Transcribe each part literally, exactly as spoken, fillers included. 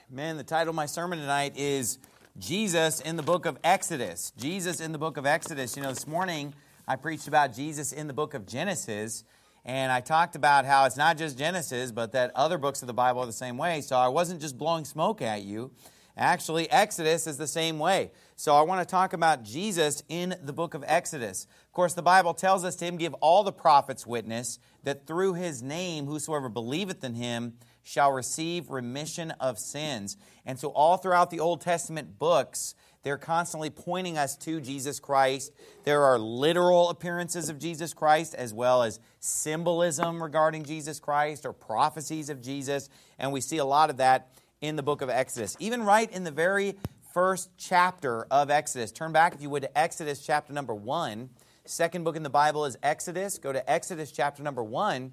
Man, the title of my sermon tonight is Jesus in the book of Exodus. Jesus in the book of Exodus. You know, this morning I preached about Jesus in the book of Genesis, and I talked about how it's not just Genesis, but that other books of the Bible are the same way. So I wasn't just blowing smoke at you. Actually, Exodus is the same way. So I want to talk about Jesus in the book of Exodus. Of course, the Bible tells us to him give all the prophets witness that through his name whosoever believeth in him shall receive remission of sins. And so all throughout the Old Testament books, they're constantly pointing us to Jesus Christ. There are literal appearances of Jesus Christ as well as symbolism regarding Jesus Christ or prophecies of Jesus. And we see a lot of that in the book of Exodus. Even right in the very first chapter of Exodus. Turn back, if you would, to Exodus chapter number one. Second book in the Bible is Exodus. Go to Exodus chapter number one.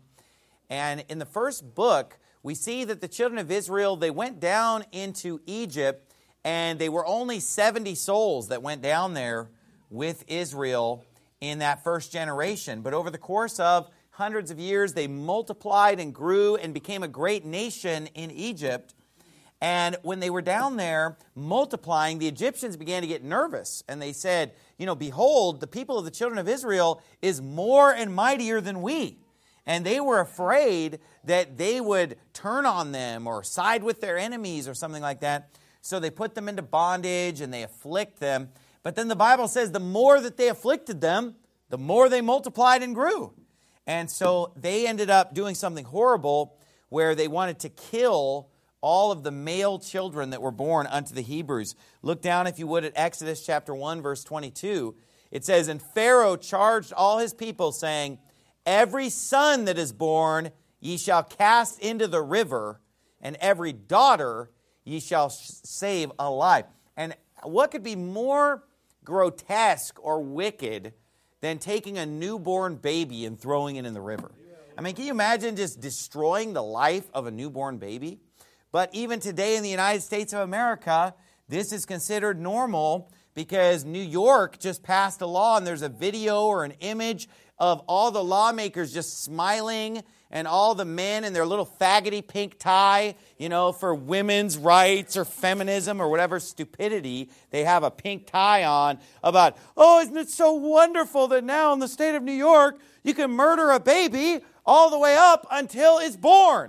And in the first book, we see that the children of Israel, they went down into Egypt, and they were only seventy souls that went down there with Israel in that first generation. But over the course of hundreds of years, they multiplied and grew and became a great nation in Egypt. And when they were down there multiplying, the Egyptians began to get nervous. And they said, you know, behold, the people of the children of Israel is more and mightier than we. And they were afraid that they would turn on them or side with their enemies or something like that. So they put them into bondage and they afflict them. But then the Bible says the more that they afflicted them, the more they multiplied and grew. And so they ended up doing something horrible where they wanted to kill all of the male children that were born unto the Hebrews. Look down, if you would, at Exodus chapter one, verse twenty-two. It says, And Pharaoh charged all his people, saying, Every son that is born ye shall cast into the river, and every daughter ye shall save alive. And what could be more grotesque or wicked than taking a newborn baby and throwing it in the river? I mean, can you imagine just destroying the life of a newborn baby? But even today in the United States of America, this is considered normal because New York just passed a law, and there's a video or an image of all the lawmakers just smiling and all the men in their little faggoty pink tie, you know, for women's rights or feminism or whatever stupidity. They have a pink tie on about, oh, isn't it so wonderful that now in the state of New York, you can murder a baby all the way up until it's born.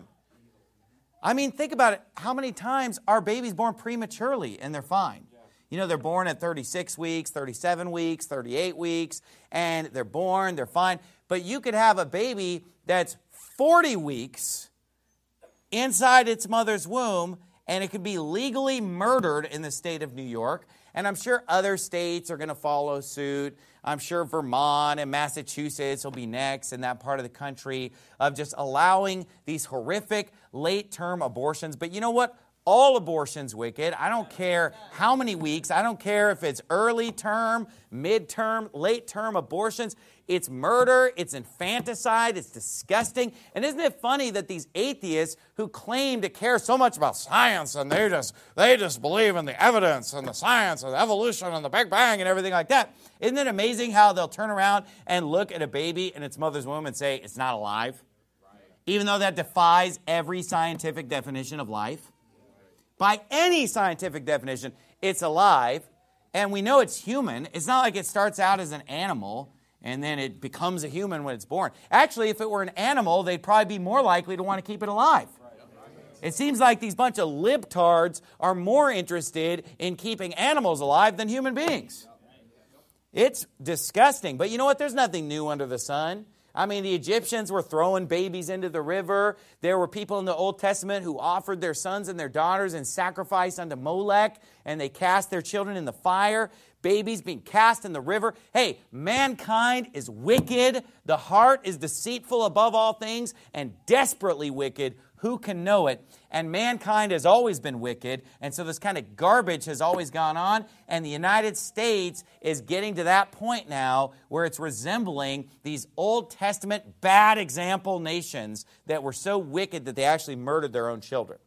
I mean, think about it. How many times are babies born prematurely and they're fine? You know, they're born at thirty-six weeks, thirty-seven weeks, thirty-eight weeks, and they're born, they're fine. But you could have a baby that's forty weeks inside its mother's womb, and it could be legally murdered in the state of New York. And I'm sure other states are going to follow suit. I'm sure Vermont and Massachusetts will be next in that part of the country of just allowing these horrific late-term abortions. But you know what? All abortion's wicked. I don't care how many weeks. I don't care if it's early term, mid-term, late-term abortions. It's murder. It's infanticide. It's disgusting. And isn't it funny that these atheists who claim to care so much about science and they just they just believe in the evidence and the science and the evolution and the Big Bang and everything like that? Isn't it amazing how they'll turn around and look at a baby in its mother's womb and say it's not alive? Right. Even though that defies every scientific definition of life. By any scientific definition, it's alive, and we know it's human. It's not like it starts out as an animal, and then it becomes a human when it's born. Actually, if it were an animal, they'd probably be more likely to want to keep it alive. It seems like these bunch of libtards are more interested in keeping animals alive than human beings. It's disgusting, but you know what? There's nothing new under the sun. I mean, the Egyptians were throwing babies into the river. There were people in the Old Testament who offered their sons and their daughters in sacrifice unto Molech, and they cast their children in the fire. Babies being cast in the river. Hey, mankind is wicked. The heart is deceitful above all things and desperately wicked. Who can know it? And mankind has always been wicked, and so this kind of garbage has always gone on, and the United States is getting to that point now where it's resembling these Old Testament bad example nations that were so wicked that they actually murdered their own children.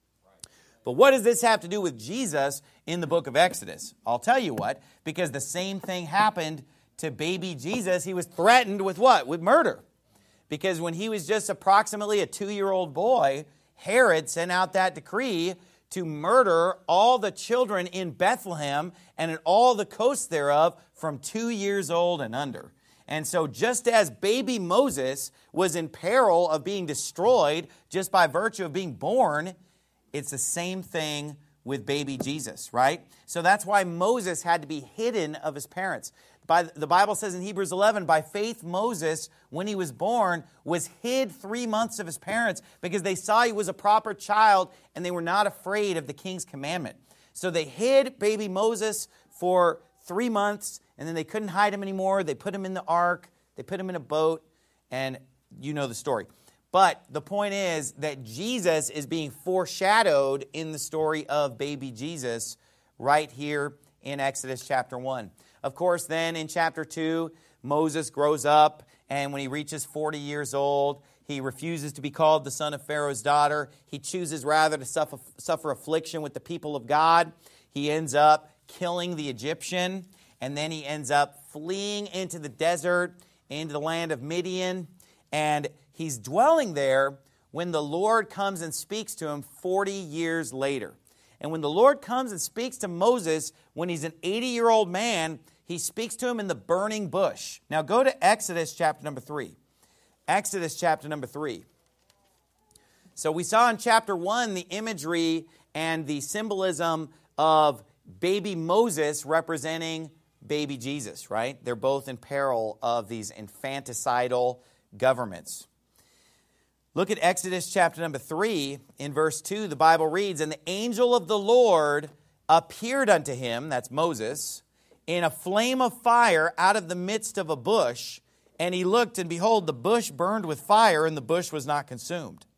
But what does this have to do with Jesus in the book of Exodus? I'll tell you what, because the same thing happened to baby Jesus. He was threatened with what? With murder. Because when he was just approximately a two-year-old boy, Herod sent out that decree to murder all the children in Bethlehem and in all the coasts thereof from two years old and under. And so just as baby Moses was in peril of being destroyed just by virtue of being born, it's the same thing with baby Jesus, right? So that's why Moses had to be hidden of his parents. By, the Bible says in Hebrews eleven, by faith Moses, when he was born, was hid three months of his parents because they saw he was a proper child and they were not afraid of the king's commandment. So they hid baby Moses for three months and then they couldn't hide him anymore. They put him in the ark, they put him in a boat, and you know the story. But the point is that Jesus is being foreshadowed in the story of baby Jesus right here in Exodus chapter one. Of course, then in chapter two, Moses grows up, and when he reaches forty years old, he refuses to be called the son of Pharaoh's daughter. He chooses rather to suffer, suffer affliction with the people of God. He ends up killing the Egyptian, and then he ends up fleeing into the desert, into the land of Midian, and he's dwelling there when the Lord comes and speaks to him forty years later. And when the Lord comes and speaks to Moses, when he's an eighty-year-old man, he speaks to him in the burning bush. Now go to Exodus chapter number three. Exodus chapter number three. So we saw in chapter one the imagery and the symbolism of baby Moses representing baby Jesus, right? They're both in peril of these infanticidal governments. Look at Exodus chapter number three. In verse two, the Bible reads, "And the angel of the Lord appeared unto him," that's Moses, "in a flame of fire out of the midst of a bush. And he looked, and behold, the bush burned with fire, and the bush was not consumed.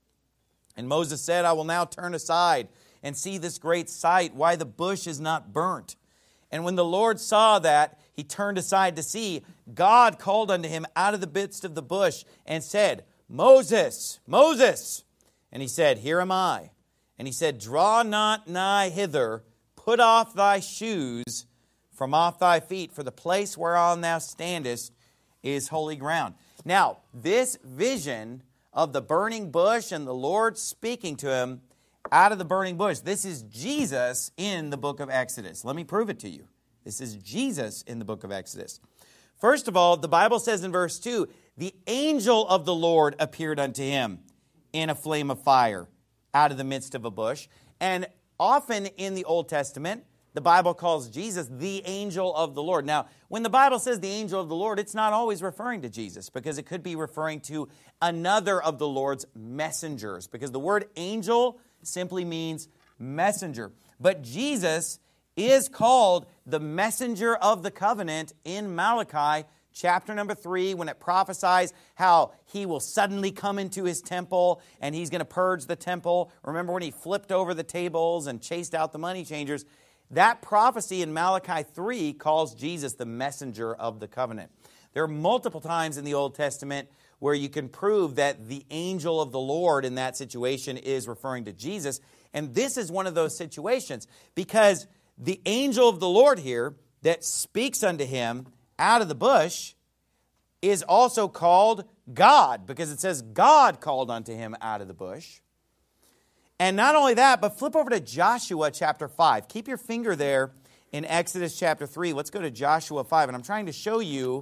And Moses said, I will now turn aside and see this great sight, why the bush is not burnt. And when the Lord saw that, he turned aside to see. God called unto him out of the midst of the bush and said, Moses, Moses. And he said, Here am I. And he said, Draw not nigh hither, put off thy shoes from off thy feet, for the place whereon thou standest is holy ground. Now, this vision of the burning bush and the Lord speaking to him out of the burning bush, this is Jesus in the book of Exodus. Let me prove it to you. This is Jesus in the book of Exodus. First of all, the Bible says in verse two, the angel of the Lord appeared unto him in a flame of fire out of the midst of a bush. And often in the Old Testament, the Bible calls Jesus the angel of the Lord. Now, when the Bible says the angel of the Lord, it's not always referring to Jesus, because it could be referring to another of the Lord's messengers, because the word angel simply means messenger. But Jesus is called the messenger of the covenant in Malachi chapter number three, when it prophesies how he will suddenly come into his temple and he's going to purge the temple. Remember when he flipped over the tables and chased out the money changers? That prophecy in Malachi three calls Jesus the messenger of the covenant. There are multiple times in the Old Testament where you can prove that the angel of the Lord in that situation is referring to Jesus. And this is one of those situations, because the angel of the Lord here that speaks unto him out of the bush is also called God, because it says God called unto him out of the bush. And not only that, but flip over to Joshua chapter five. Keep your finger there in Exodus chapter three. Let's go to Joshua five. And I'm trying to show you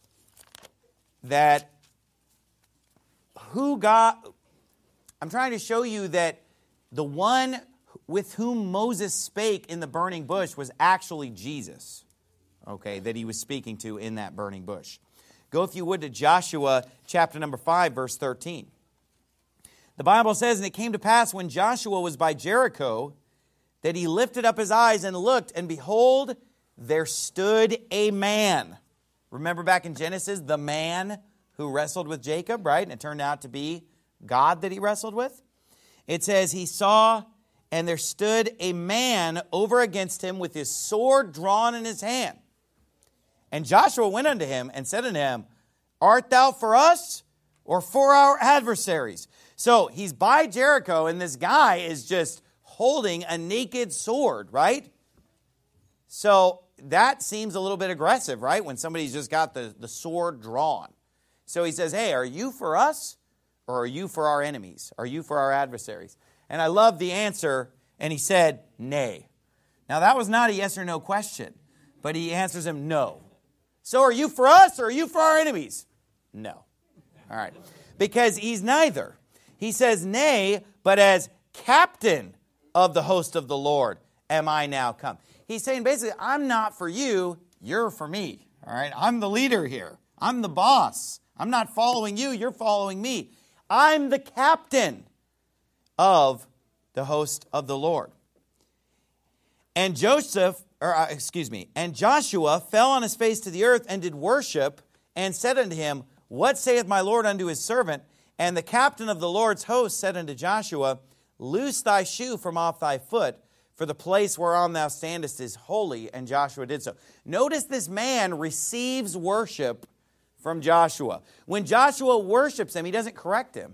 that who God, I'm trying to show you that the one with whom Moses spake in the burning bush was actually Jesus, okay, that he was speaking to in that burning bush. Go, if you would, to Joshua chapter number five, verse thirteen. The Bible says, And it came to pass when Joshua was by Jericho, that he lifted up his eyes and looked, and behold, there stood a man. Remember back in Genesis, the man who wrestled with Jacob, right? And it turned out to be God that he wrestled with. It says, he saw, and there stood a man over against him with his sword drawn in his hand. And Joshua went unto him and said unto him, Art thou for us or for our adversaries? So he's by Jericho, and this guy is just holding a naked sword, right? So that seems a little bit aggressive, right? When somebody's just got the, the sword drawn. So he says, hey, are you for us or are you for our enemies? Are you for our adversaries? And I love the answer And he said, nay. Now that was not a yes or no question, but he answers him, no. So are you for us or are you for our enemies? No. All right. Because he's neither. He says, nay, but as captain of the host of the Lord am I now come. He's saying basically, I'm not for you, you're for me. All right. I'm the leader here. I'm the boss. I'm not following you, you're following me. I'm the captain of the host of the Lord. And Joseph, or uh, excuse me, and Joshua fell on his face to the earth and did worship and said unto him, what saith my Lord unto his servant? And the captain of the Lord's host said unto Joshua, loose thy shoe from off thy foot, for the place whereon thou standest is holy. And Joshua did so. Notice this man receives worship from Joshua. When Joshua worships him, he doesn't correct him.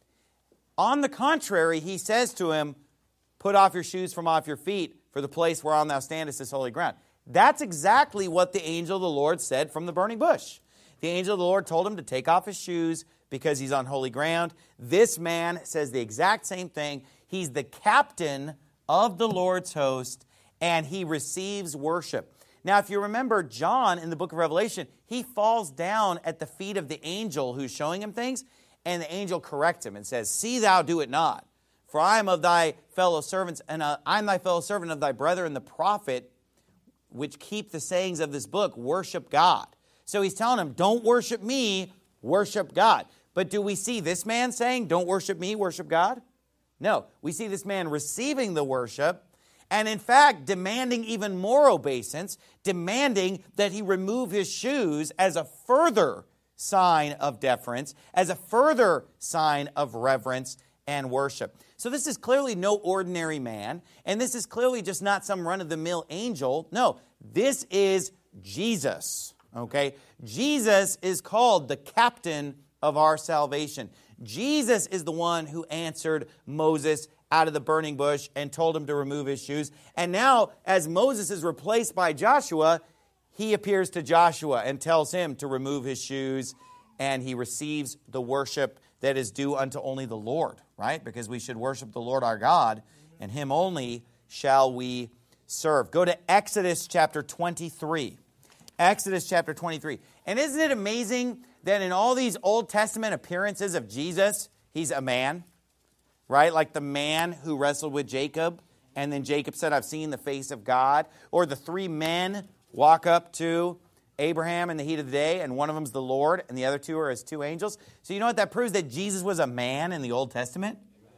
On the contrary, he says to him, put off your shoes from off your feet, for the place whereon thou standest is holy ground. That's exactly what the angel of the Lord said from the burning bush. The angel of the Lord told him to take off his shoes because he's on holy ground. This man says the exact same thing. He's the captain of the Lord's host, and he receives worship. Now, if you remember John in the book of Revelation, he falls down at the feet of the angel who's showing him things, and the angel corrects him and says, see thou do it not. For I am of thy fellow servants, and uh, I am thy fellow servant of thy brethren, the prophet, which keep the sayings of this book, worship God. So he's telling him, don't worship me, worship God. But do we see this man saying, don't worship me, worship God? No, we see this man receiving the worship, and in fact, demanding even more obeisance, demanding that he remove his shoes as a further sign of deference, as a further sign of reverence and worship. So this is clearly no ordinary man, and this is clearly just not some run-of-the-mill angel. No, this is Jesus, okay? Jesus is called the captain of our salvation. Jesus is the one who answered Moses out of the burning bush and told him to remove his shoes. And now, as Moses is replaced by Joshua, he appears to Joshua and tells him to remove his shoes, and he receives the worship that is due unto only the Lord, right? Because we should worship the Lord our God, and him only shall we serve. Go to Exodus chapter twenty-three. Exodus chapter twenty-three. And isn't it amazing that in all these Old Testament appearances of Jesus, he's a man, right? Like the man who wrestled with Jacob, and then Jacob said, I've seen the face of God. Or the three men walk up to Abraham in the heat of the day, and one of them's the Lord, and the other two are his two angels. So you know what that proves? That Jesus was a man in the Old Testament.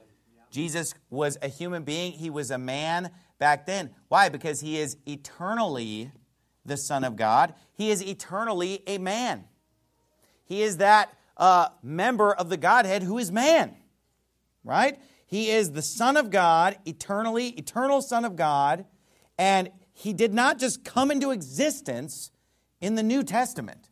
Jesus was a human being. He was a man back then. Why? Because he is eternally the Son of God. He is eternally a man. He is that uh, member of the Godhead who is man, right? He is the Son of God, eternally, eternal Son of God, and he did not just come into existence in the New Testament.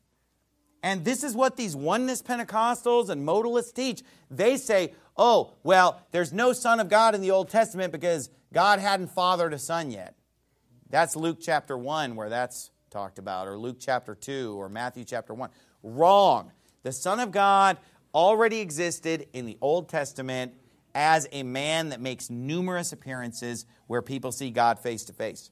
And this is what these oneness Pentecostals and modalists teach. They say, oh, well, there's no Son of God in the Old Testament because God hadn't fathered a son yet. That's Luke chapter one where that's talked about, or Luke chapter two, or Matthew chapter one. Wrong. The Son of God already existed in the Old Testament as a man that makes numerous appearances where people see God face to face.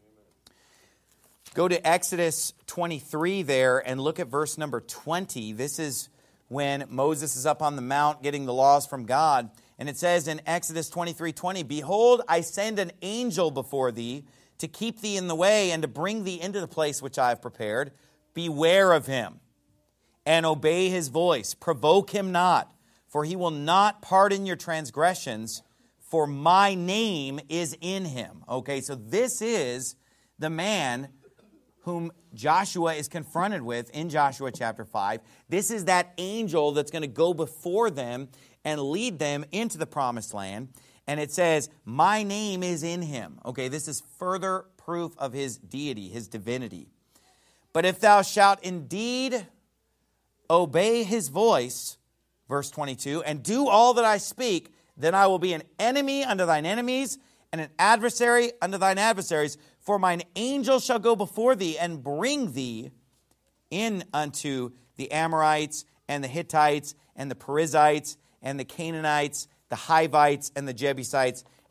Go to Exodus twenty-three there and look at verse number twenty. This is when Moses is up on the mount getting the laws from God. And it says in Exodus twenty-three twenty, behold, I send an angel before thee to keep thee in the way and to bring thee into the place which I have prepared. Beware of him and obey his voice. Provoke him not, for he will not pardon your transgressions, for my name is in him. Okay, so this is the man whom Joshua is confronted with in Joshua chapter five. This is that angel that's going to go before them and lead them into the promised land. And it says, my name is in him. Okay, this is further proof of his deity, his divinity. But if thou shalt indeed obey his voice, verse twenty-two, and do all that I speak, then I will be an enemy unto thine enemies and an adversary unto thine adversaries. For mine angel shall go before thee and bring thee in unto the Amorites and the Hittites and the Perizzites and the Canaanites, the Hivites and the Jebusites,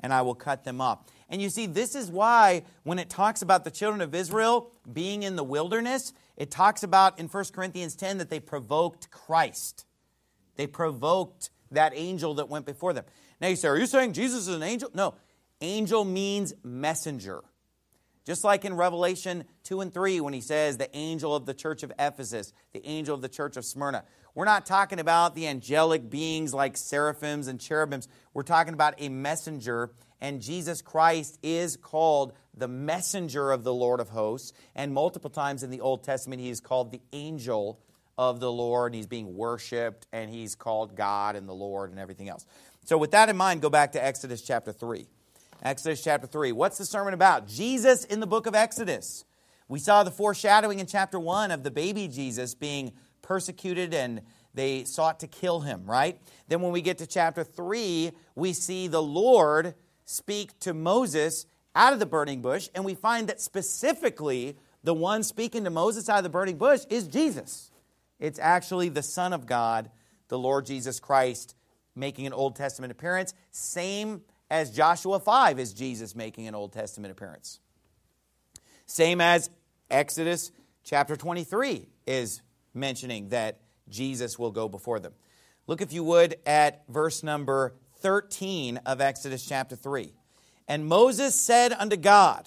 and I will cut them off. And you see, this is why when it talks about the children of Israel being in the wilderness, it talks about in First Corinthians ten that they provoked Christ. They provoked that angel that went before them. Now you say, are you saying Jesus is an angel? No. Angel means messenger. Just like in Revelation two and three when he says the angel of the church of Ephesus, the angel of the church of Smyrna. We're not talking about the angelic beings like seraphims and cherubims. We're talking about a messenger, and Jesus Christ is called the messenger of the Lord of hosts. And multiple times in the Old Testament, he is called the angel of the Lord. He's being worshipped, and he's called God and the Lord and everything else. So with that in mind, go back to Exodus chapter three. Exodus chapter three. What's the sermon about? Jesus in the book of Exodus. We saw the foreshadowing in chapter one of the baby Jesus being persecuted and they sought to kill him, right? Then when we get to chapter three, we see the Lord speak to Moses out of the burning bush, and we find that specifically the one speaking to Moses out of the burning bush is Jesus. It's actually the Son of God, the Lord Jesus Christ, making an Old Testament appearance. Same as Joshua five is Jesus making an Old Testament appearance. Same as Exodus chapter twenty-three is mentioning that Jesus will go before them. Look, if you would, at verse number thirteen of Exodus chapter three. And Moses said unto God.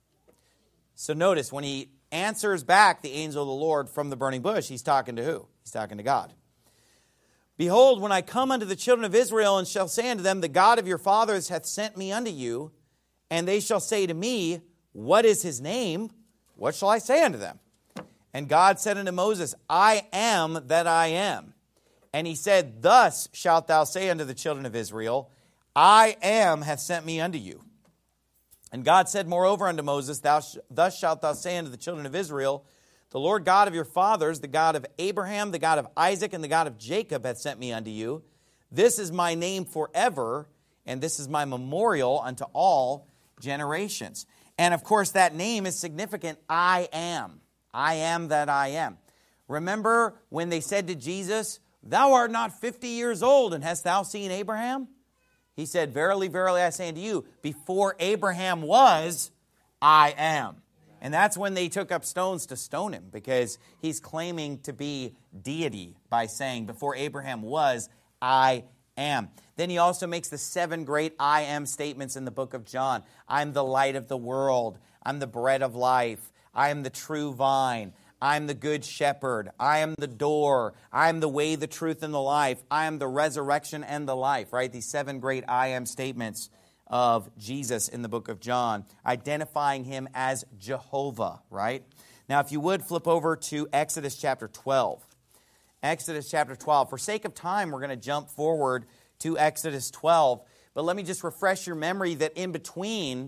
So notice, when he answers back the angel of the Lord from the burning bush, he's talking to who? He's talking to God. Behold, when I come unto the children of Israel, and shall say unto them, the God of your fathers hath sent me unto you, and they shall say to me, what is his name? What shall I say unto them? And God said unto Moses, I am that I am. And he said, thus shalt thou say unto the children of Israel, I am hath sent me unto you. And God said moreover unto Moses, thou sh- thus shalt thou say unto the children of Israel, the Lord God of your fathers, the God of Abraham, the God of Isaac, and the God of Jacob hath sent me unto you. This is my name forever, and this is my memorial unto all generations. And of course, that name is significant. I am. I am that I am. Remember when they said to Jesus, thou art not fifty years old, and hast thou seen Abraham? He said, verily, verily, I say unto you, before Abraham was, I am. And that's when they took up stones to stone him, because he's claiming to be deity by saying, before Abraham was, I am. Then he also makes the seven great I am statements in the book of John. I'm the light of the world. I'm the bread of life. I am the true vine. I am the good shepherd. I am the door. I am the way, the truth, and the life. I am the resurrection and the life, right? These seven great I am statements of Jesus in the book of John, identifying him as Jehovah, right? Now, if you would, flip over to Exodus chapter twelve. Exodus chapter twelve. For sake of time, we're going to jump forward to Exodus twelve. But let me just refresh your memory that in between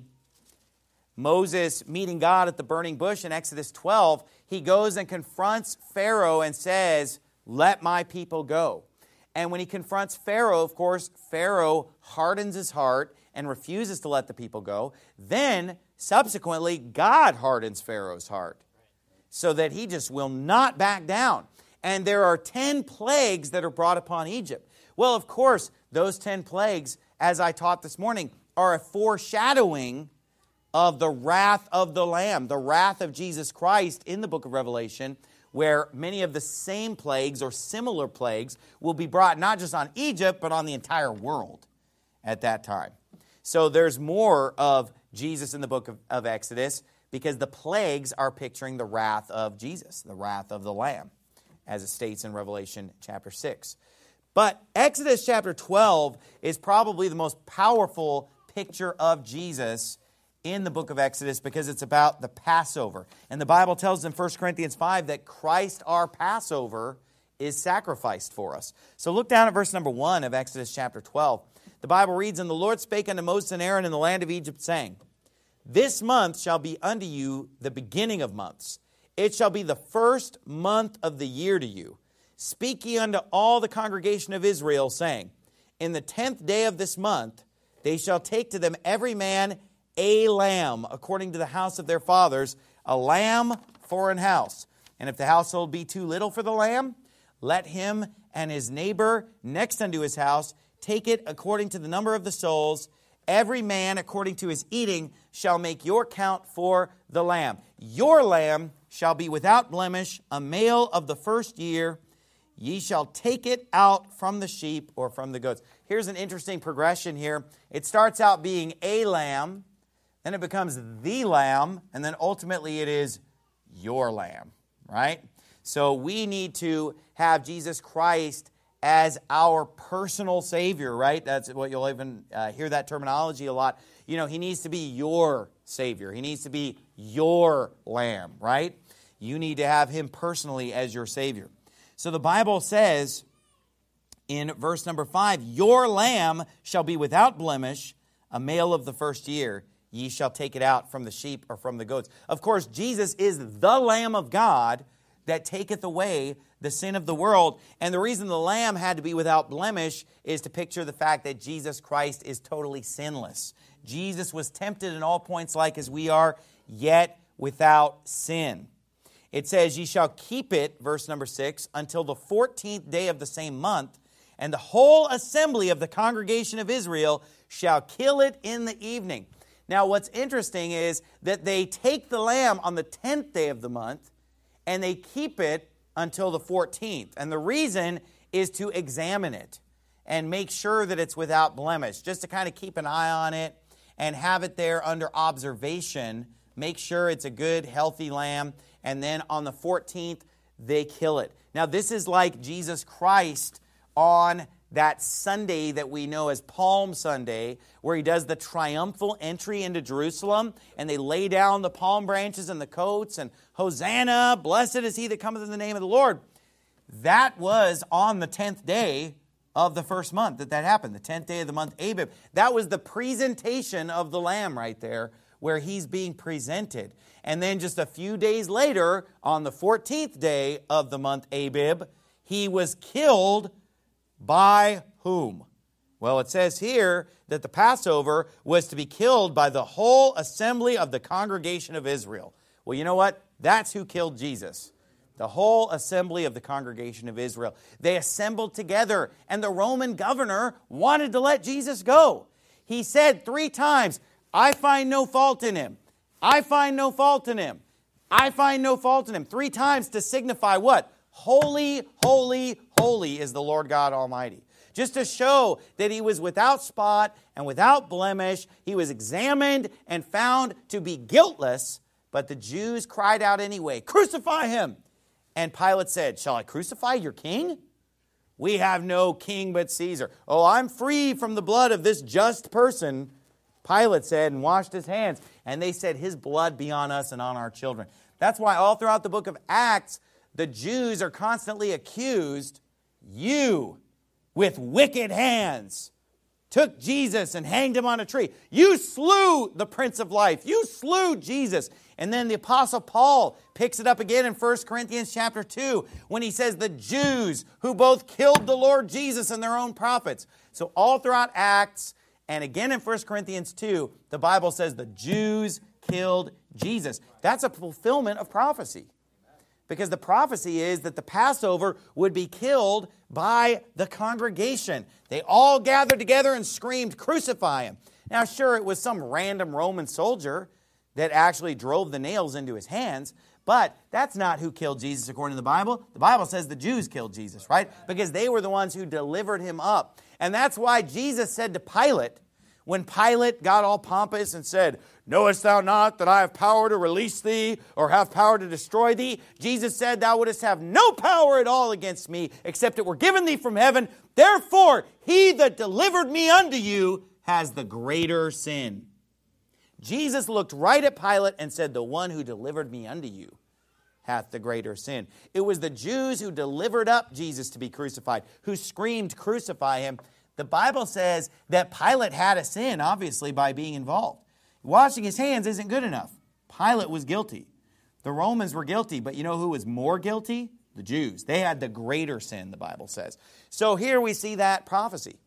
Moses meeting God at the burning bush in Exodus twelve, he goes and confronts Pharaoh and says, let my people go. And when he confronts Pharaoh, of course, Pharaoh hardens his heart and refuses to let the people go. Then, subsequently, God hardens Pharaoh's heart so that he just will not back down. And there are ten plagues that are brought upon Egypt. Well, of course, those ten plagues, as I taught this morning, are a foreshadowing of the wrath of the Lamb, the wrath of Jesus Christ in the book of Revelation, where many of the same plagues or similar plagues will be brought not just on Egypt, but on the entire world at that time. So there's more of Jesus in the book of, of Exodus because the plagues are picturing the wrath of Jesus, the wrath of the Lamb, as it states in Revelation chapter six. But Exodus chapter twelve is probably the most powerful picture of Jesus in the book of Exodus because it's about the Passover. And the Bible tells in First Corinthians five that Christ, our Passover, is sacrificed for us. So look down at verse number one of Exodus chapter twelve. The Bible reads, And the Lord spake unto Moses and Aaron in the land of Egypt, saying, This month shall be unto you the beginning of months. It shall be the first month of the year to you. Speak ye unto all the congregation of Israel, saying, In the tenth day of this month they shall take to them every man a lamb, according to the house of their fathers, a lamb for an house. And if the household be too little for the lamb, let him and his neighbor next unto his house take it according to the number of the souls, Every man according to his eating shall make your count for the lamb. Your lamb shall be without blemish, a male of the first year. Ye shall take it out from the sheep or from the goats. Here's an interesting progression here. It starts out being a lamb, then it becomes the lamb, and then ultimately it is your lamb, right? So we need to have Jesus Christ as our personal Savior, right? That's what you'll even uh, hear that terminology a lot. You know, He needs to be your Savior. He needs to be your lamb, right? You need to have Him personally as your Savior. So the Bible says in verse number five, your lamb shall be without blemish, a male of the first year. Ye shall take it out from the sheep or from the goats. Of course, Jesus is the Lamb of God that taketh away the sin of the world. And the reason the lamb had to be without blemish is to picture the fact that Jesus Christ is totally sinless. Jesus was tempted in all points like as we are, yet without sin. It says, ye shall keep it, verse number six, until the fourteenth day of the same month, and the whole assembly of the congregation of Israel shall kill it in the evening. Now, what's interesting is that they take the lamb on the tenth day of the month, and they keep it until the fourteenth. And the reason is to examine it and make sure that it's without blemish, just to kind of keep an eye on it and have it there under observation. Make sure it's a good, healthy lamb. And then on the fourteenth, they kill it. Now, this is like Jesus Christ on that Sunday that we know as Palm Sunday, where He does the triumphal entry into Jerusalem, and they lay down the palm branches and the coats, and Hosanna, blessed is he that cometh in the name of the Lord. That was on the tenth day of the first month that that happened, the tenth day of the month Abib. That was the presentation of the Lamb right there, where He's being presented. And then just a few days later, on the fourteenth day of the month Abib, He was killed by whom? Well, it says here that the Passover was to be killed by the whole assembly of the congregation of Israel. Well, you know what? That's who killed Jesus. The whole assembly of the congregation of Israel. They assembled together, and the Roman governor wanted to let Jesus go. He said three times, I find no fault in Him. I find no fault in Him. I find no fault in Him. Three times to signify what? Holy, holy, holy is the Lord God Almighty. Just to show that He was without spot and without blemish. He was examined and found to be guiltless. But the Jews cried out anyway, crucify Him. And Pilate said, shall I crucify your king? We have no king but Caesar. Oh, I'm free from the blood of this just person, Pilate said, and washed his hands. And they said, His blood be on us and on our children. That's why all throughout the book of Acts, the Jews are constantly accused, you, with wicked hands, took Jesus and hanged Him on a tree. You slew the Prince of Life. You slew Jesus. And then the Apostle Paul picks it up again in First Corinthians chapter two when he says the Jews who both killed the Lord Jesus and their own prophets. So all throughout Acts and again in First Corinthians two, the Bible says the Jews killed Jesus. That's a fulfillment of prophecy. Because the prophecy is that the Passover would be killed by the congregation. They all gathered together and screamed, crucify Him. Now, sure, it was some random Roman soldier that actually drove the nails into His hands, but that's not who killed Jesus according to the Bible. The Bible says the Jews killed Jesus, right? Because they were the ones who delivered Him up. And that's why Jesus said to Pilate, when Pilate got all pompous and said, knowest thou not that I have power to release thee or have power to destroy thee? Jesus said, thou wouldest have no power at all against me, except it were given thee from heaven. Therefore, he that delivered me unto you has the greater sin. Jesus looked right at Pilate and said, the one who delivered me unto you hath the greater sin. It was the Jews who delivered up Jesus to be crucified, who screamed, crucify Him. The Bible says that Pilate had a sin, obviously, by being involved. Washing his hands isn't good enough. Pilate was guilty. The Romans were guilty, but you know who was more guilty? The Jews. They had the greater sin, the Bible says. So here we see that prophecy.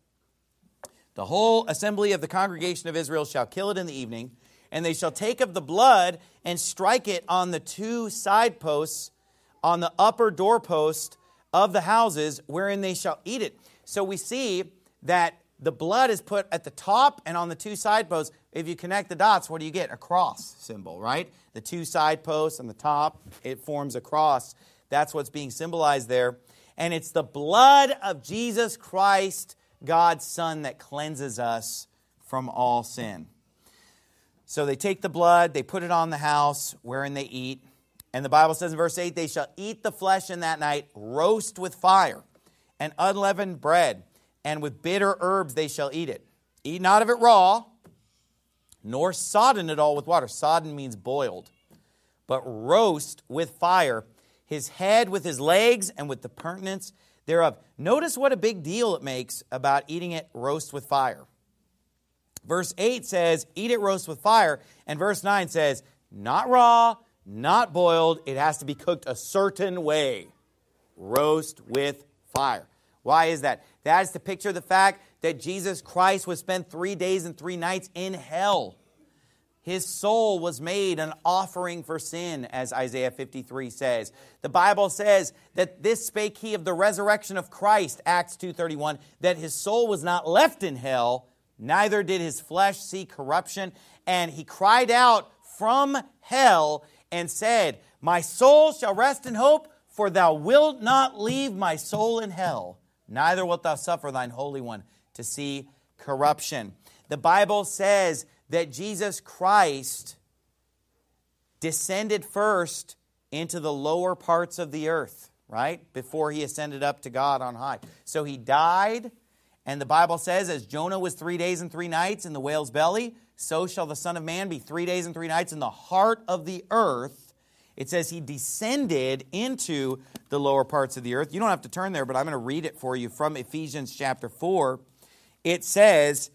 The whole assembly of the congregation of Israel shall kill it in the evening, and they shall take of the blood and strike it on the two side posts, on the upper doorpost of the houses, wherein they shall eat it. So we see that the blood is put at the top and on the two side posts. If you connect the dots, what do you get? A cross symbol, right? The two side posts on the top, it forms a cross. That's what's being symbolized there. And it's the blood of Jesus Christ, God's Son, that cleanses us from all sin. So they take the blood, they put it on the house wherein they eat. And the Bible says in verse eight, they shall eat the flesh in that night, roast with fire, and unleavened bread, and with bitter herbs they shall eat it. Eat not of it raw, nor sodden it all with water. Sodden means boiled. But roast with fire, his head with his legs, and with the purtenance thereof. Notice what a big deal it makes about eating it roast with fire. Verse eight says, eat it roast with fire. And verse nine says, not raw, not boiled. It has to be cooked a certain way. Roast with fire. Why is that? That is to picture the fact that Jesus Christ would spend three days and three nights in hell. His soul was made an offering for sin, as Isaiah fifty-three says. The Bible says that this spake he of the resurrection of Christ, Acts two thirty-one, that his soul was not left in hell, neither did his flesh see corruption. And he cried out from hell and said, my soul shall rest in hope, for thou wilt not leave my soul in hell, neither wilt thou suffer thine Holy One to see corruption. The Bible says that Jesus Christ descended first into the lower parts of the earth, right? Before he ascended up to God on high. So he died, and the Bible says, as Jonah was three days and three nights in the whale's belly, so shall the Son of Man be three days and three nights in the heart of the earth. It says he descended into the lower parts of the earth. You don't have to turn there, but I'm going to read it for you from Ephesians chapter four. It says,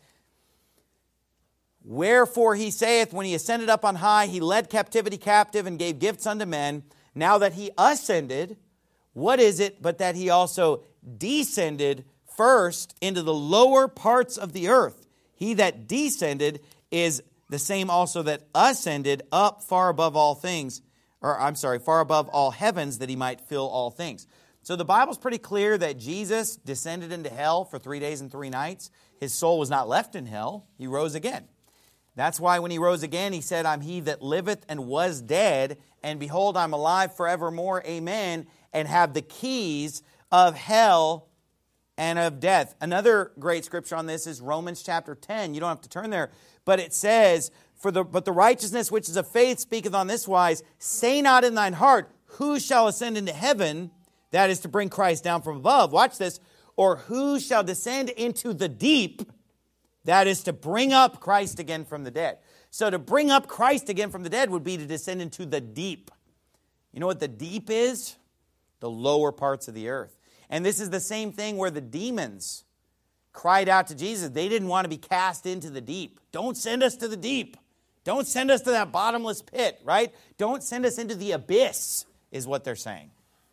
wherefore he saith, when he ascended up on high, he led captivity captive and gave gifts unto men. Now that he ascended, what is it but that he also descended first into the lower parts of the earth? He that descended is the same also that ascended up far above all things, or I'm sorry, far above all heavens, that he might fill all things. So the Bible's pretty clear that Jesus descended into hell for three days and three nights. His soul was not left in hell. He rose again. That's why when he rose again, he said, I'm he that liveth and was dead, and behold, I'm alive forevermore, amen, and have the keys of hell and of death. Another great scripture on this is Romans chapter ten. You don't have to turn there, but it says, For the but the righteousness which is of faith speaketh on this wise, say not in thine heart, who shall ascend into heaven? That is to bring Christ down from above. Watch this. Or who shall descend into the deep? That is to bring up Christ again from the dead. So to bring up Christ again from the dead would be to descend into the deep. You know what the deep is? The lower parts of the earth. And this is the same thing where the demons cried out to Jesus. They didn't want to be cast into the deep. Don't send us to the deep. Don't send us to that bottomless pit, right? Don't send us into the abyss, is what they're saying.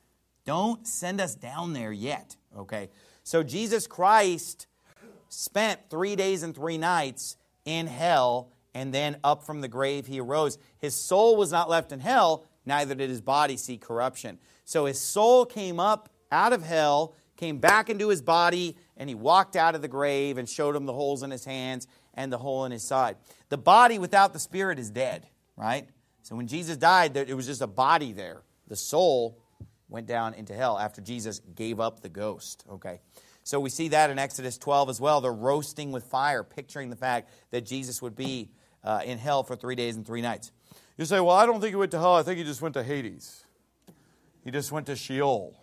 Don't send us down there yet, okay? So Jesus Christ spent three days and three nights in hell, and then up from the grave he arose. His soul was not left in hell, neither did his body see corruption. So his soul came up out of hell, came back into his body, and he walked out of the grave and showed him the holes in his hands and the hole in his side. The body without the spirit is dead, right? So when Jesus died, it was just a body there. The soul went down into hell after Jesus gave up the ghost, okay? So we see that in Exodus twelve as well. They're roasting with fire, picturing the fact that Jesus would be uh, in hell for three days and three nights. You say, well, I don't think he went to hell. I think he just went to Hades. He just went to Sheol.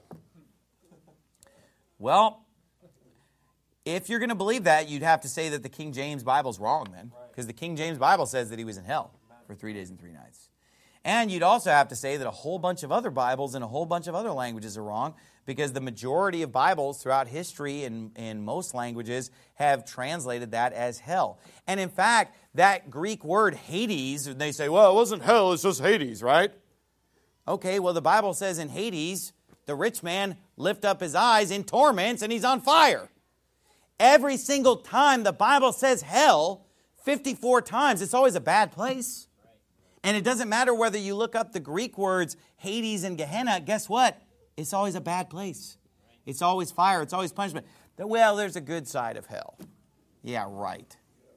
Well, if you're going to believe that, you'd have to say that the King James Bible's wrong then. Because the King James Bible says that he was in hell for three days and three nights. And you'd also have to say that a whole bunch of other Bibles in a whole bunch of other languages are wrong, because the majority of Bibles throughout history in, in most languages have translated that as hell. And in fact, that Greek word Hades, and they say, well, it wasn't hell, it's just Hades, right? Okay, well, the Bible says in Hades, the rich man lift up his eyes in torments and he's on fire. Every single time the Bible says hell, fifty-four times, it's always a bad place. And it doesn't matter whether you look up the Greek words Hades and Gehenna, guess what? It's always a bad place. It's always fire. It's always punishment. Well, there's a good side of hell. Yeah, right.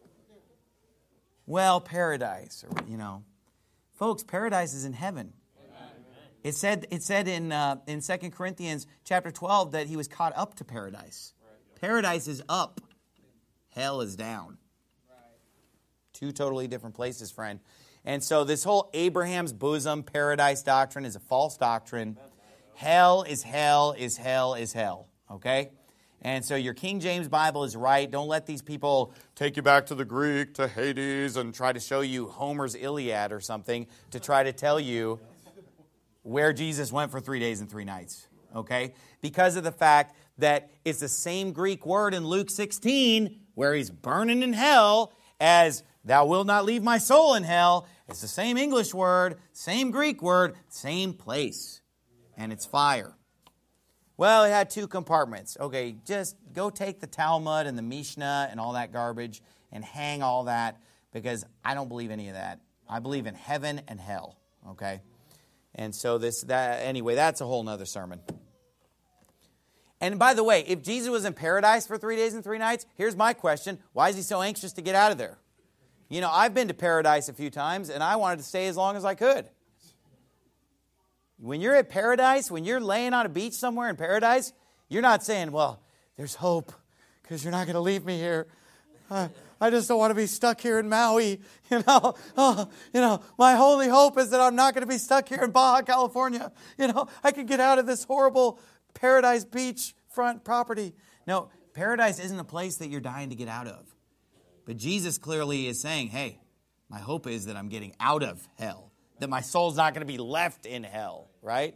Well, paradise, or, you know. Folks, paradise is in heaven. It said, it said in uh, in Second Corinthians chapter twelve that he was caught up to paradise. Paradise is up. Hell is down. Two totally different places, friend. And so this whole Abraham's bosom paradise doctrine is a false doctrine. Hell is hell is hell is hell. Okay? And so your King James Bible is right. Don't let these people take you back to the Greek, to Hades, and try to show you Homer's Iliad or something to try to tell you where Jesus went for three days and three nights. Okay? Because of the fact that it's the same Greek word in Luke sixteen where he's burning in hell as thou wilt not leave my soul in hell. It's the same English word, same Greek word, same place. And it's fire. Well, it had two compartments. Okay, just go take the Talmud and the Mishnah and all that garbage and hang all that, because I don't believe any of that. I believe in heaven and hell. Okay? And so this, that, anyway, that's a whole nother sermon. And by the way, if Jesus was in paradise for three days and three nights, here's my question. Why is he so anxious to get out of there? You know, I've been to paradise a few times, and I wanted to stay as long as I could. When you're at paradise, when you're laying on a beach somewhere in paradise, you're not saying, well, there's hope because you're not going to leave me here. Uh, I just don't want to be stuck here in Maui. You know, oh, you know, my only hope is that I'm not going to be stuck here in Baja, California. You know, I can get out of this horrible paradise beach front property. No, paradise isn't a place that you're dying to get out of. But Jesus clearly is saying, hey, my hope is that I'm getting out of hell, that my soul's not going to be left in hell, right?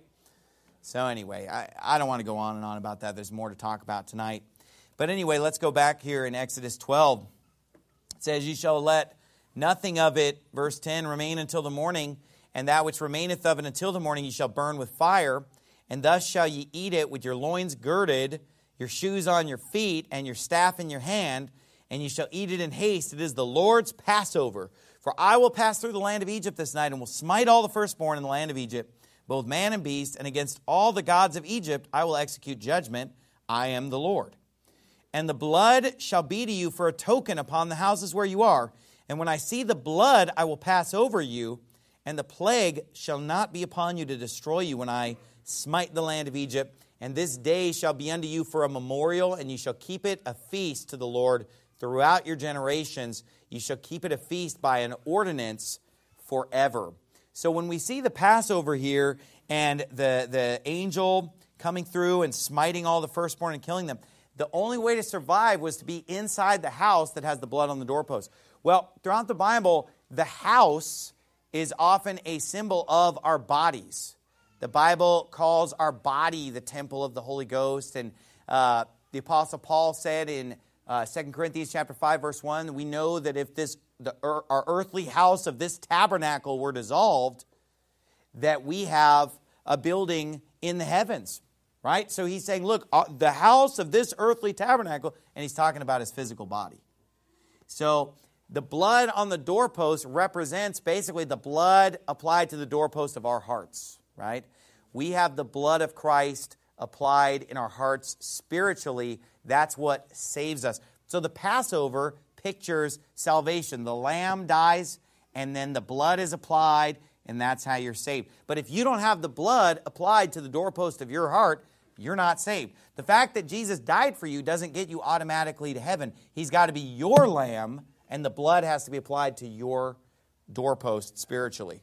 So anyway, I, I don't want to go on and on about that. There's more to talk about tonight. But anyway, let's go back here in Exodus twelve. It says, you shall let nothing of it, verse ten, remain until the morning, and that which remaineth of it until the morning you shall burn with fire, and thus shall ye eat it with your loins girded, your shoes on your feet, and your staff in your hand, and you shall eat it in haste. It is the Lord's Passover. For I will pass through the land of Egypt this night, and will smite all the firstborn in the land of Egypt, both man and beast, and against all the gods of Egypt I will execute judgment. I am the Lord. And the blood shall be to you for a token upon the houses where you are. And when I see the blood, I will pass over you, and the plague shall not be upon you to destroy you when I smite the land of Egypt. And this day shall be unto you for a memorial, and you shall keep it a feast to the Lord throughout your generations. You shall keep it a feast by an ordinance forever. So when we see the Passover here and the, the angel coming through and smiting all the firstborn and killing them, the only way to survive was to be inside the house that has the blood on the doorpost. Well, throughout the Bible, the house is often a symbol of our bodies. The Bible calls our body the temple of the Holy Ghost. And uh, the Apostle Paul said in uh, Second Corinthians chapter five, verse one, we know that if this the, our earthly house of this tabernacle were dissolved, that we have a building in the heavens. Right? So he's saying, look, uh, the house of this earthly tabernacle, and he's talking about his physical body. So the blood on the doorpost represents basically the blood applied to the doorpost of our hearts. Right? We have the blood of Christ applied in our hearts spiritually. That's what saves us. So the Passover pictures salvation. The lamb dies, and then the blood is applied, and that's how you're saved. But if you don't have the blood applied to the doorpost of your heart, you're not saved. The fact that Jesus died for you doesn't get you automatically to heaven. He's got to be your lamb, and the blood has to be applied to your doorpost spiritually.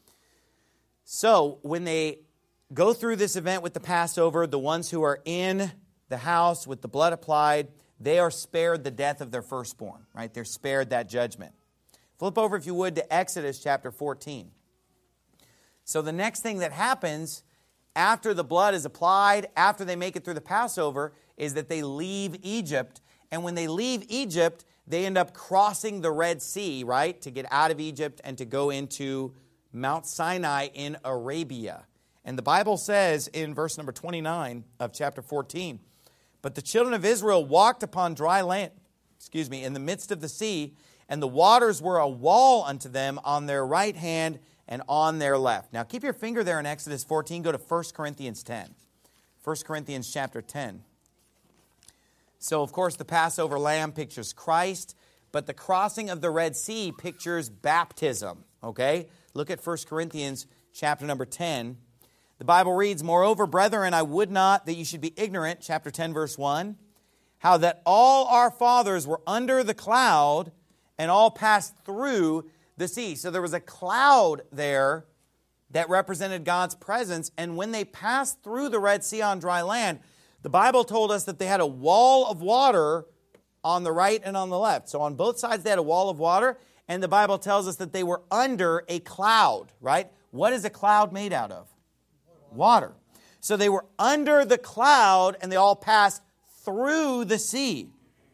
So when they go through this event with the Passover, the ones who are in the house with the blood applied, they are spared the death of their firstborn, right? They're spared that judgment. Flip over, if you would, to Exodus chapter fourteen. So the next thing that happens after the blood is applied, after they make it through the Passover, is that they leave Egypt. And when they leave Egypt, they end up crossing the Red Sea, right, to get out of Egypt and to go into Mount Sinai in Arabia. And the Bible says in verse number twenty-nine of chapter fourteen, but the children of Israel walked upon dry land, excuse me, in the midst of the sea, and the waters were a wall unto them on their right hand and on their left. Now keep your finger there in Exodus fourteen. Go to First Corinthians ten. First Corinthians chapter ten. So, of course, the Passover lamb pictures Christ, but the crossing of the Red Sea pictures baptism, okay? Look at First Corinthians chapter number ten. The Bible reads, "Moreover, brethren, I would not that you should be ignorant," chapter ten, verse one, "how that all our fathers were under the cloud and all passed through the sea." So there was a cloud there that represented God's presence, and when they passed through the Red Sea on dry land, the Bible told us that they had a wall of water on the right and on the left. So on both sides they had a wall of water, and the Bible tells us that they were under a cloud, right? What is a cloud made out of? Water. So they were under the cloud, and they all passed through the sea.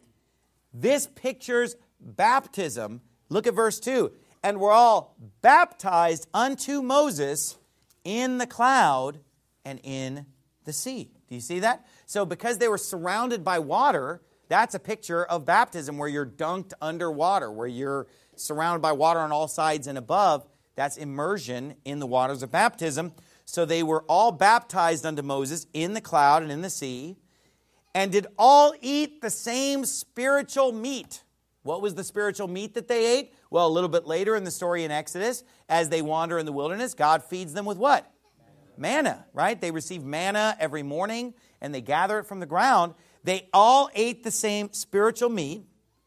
This pictures baptism. Look at verse two. "And were all baptized unto Moses in the cloud and in the sea." Do you see that? So because they were surrounded by water, that's a picture of baptism, where you're dunked under water, where you're surrounded by water on all sides and above. That's immersion in the waters of baptism. So they were all baptized unto Moses in the cloud and in the sea, and did all eat the same spiritual meat. What was the spiritual meat that they ate? Well, a little bit later in the story in Exodus, as they wander in the wilderness, God feeds them with what? Manna, right? They receive manna every morning, and they gather it from the ground. They all ate the same spiritual meat,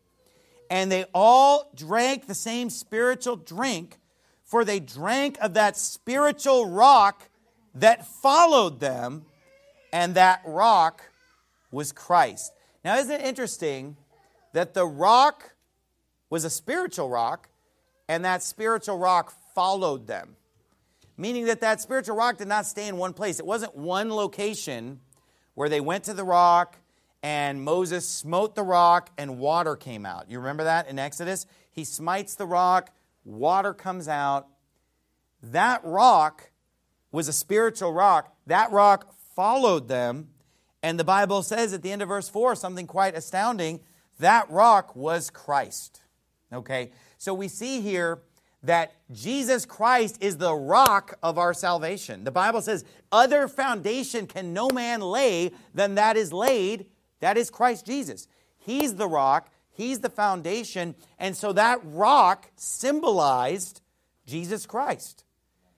and they all drank the same spiritual drink, for they drank of that spiritual rock that followed them, and that rock was Christ. Now, isn't it interesting that the rock was a spiritual rock, and that spiritual rock followed them? Meaning that that spiritual rock did not stay in one place. It wasn't one location where they went to the rock and Moses smote the rock and water came out. You remember that in Exodus? He smites the rock, water comes out. That rock was a spiritual rock. That rock followed them. And the Bible says at the end of verse four, something quite astounding, that rock was Christ. Okay, so we see here that Jesus Christ is the rock of our salvation. The Bible says, "Other foundation can no man lay than that is laid," that is Christ Jesus. He's the rock, He's the foundation, and so that rock symbolized Jesus Christ.